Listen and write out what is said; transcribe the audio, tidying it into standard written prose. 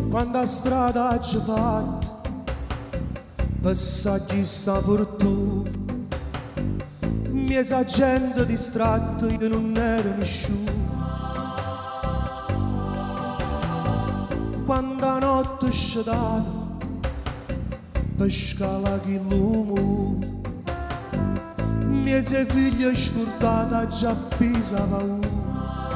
quando a strada ci fatta, passaggi sta fortuna, mezza gente distratta, io non ero nessuno. Quando la notte è scedata, per scala che l'uomo, mezza figlia scordata già pisa paura.